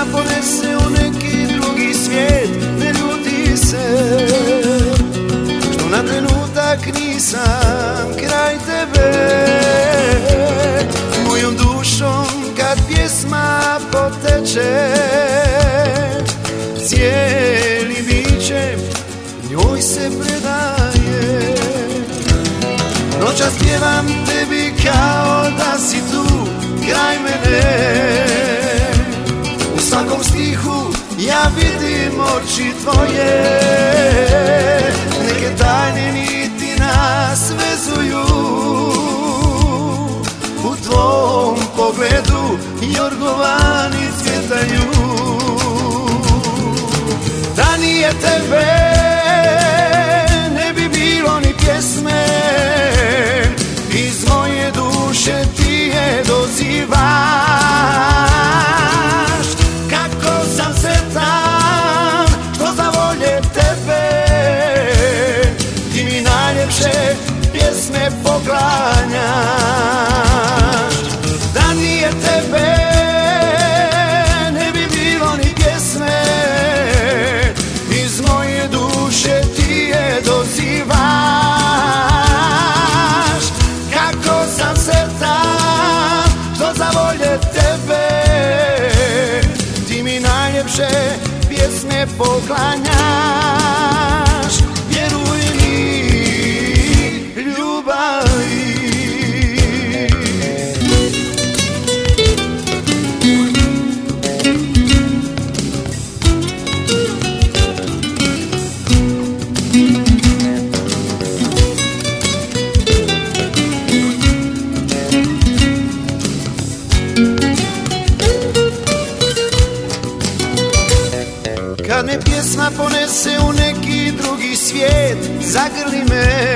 pjesma ponese u neki drugi svijet. Ne ljuti se što na trenutak nisam kraj tebe. Mojom dušom kad pjesma poteče, cijeli biće njoj se predaje. Noćas pjevam tebi kao da si tu kraj mene. U svakom stihu ja vidim oči tvoje. Neke tajne niti nas vezuju. U tvom pogledu jorgovani cvjetaju. Da nije tebe ne bi bilo ni pjesme. Iz moje duše ti je dozivaš. Kako sam sretan što za volje tebe ti mi najljepše pjesme poklanjaš. Da nije tebe ne bi bilo ni pjesme. Iz moje duše ti je dozivaš. Kako sam sretan što za volje tebe ti mi najljepše pjesme poklanjaš. Vjeruj mi, ljubavi. Kad me pjesma ponese u neki drugi svijet, zagrli me.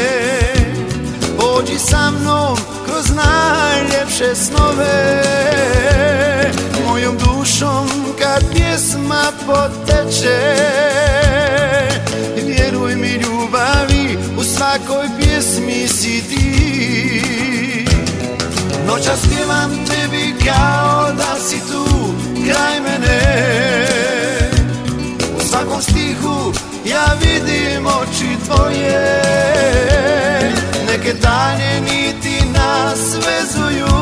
Pođi sa mnom kroz najljepše snove. Mojom dušom kad pjesma poteče, vjeruj mi ljubavi, u svakoj pjesmi si ti. Noćas pjevam tebi kao da si tu kraj mene. U svakom stihu ja vidim oči tvoje. Neke tajne niti nas vezuju.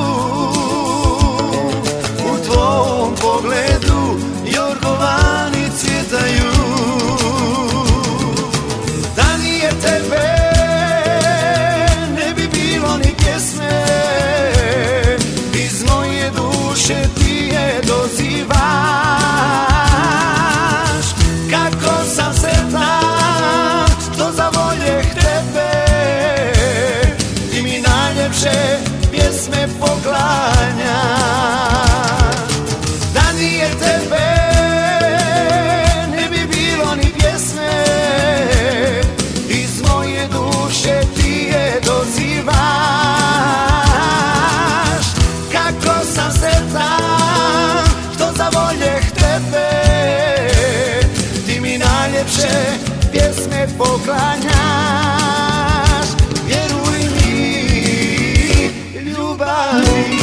U tvom pogledu jorgovani cvjetaju. Da nije tebe ne bi bilo ni pjesme. Iz moje duše ti je dozivaš. Kako sam sretan što za volje tebe ti mi najljepše pjesme poklanjaš. Da nije tebe ne bi bilo ni pjesme. Iz moje duše ti je dozivaš. Kako sam sretan što za volje tebe ti mi najljepše pjesme poklanjaš. Vjeruj mi, ljubavi.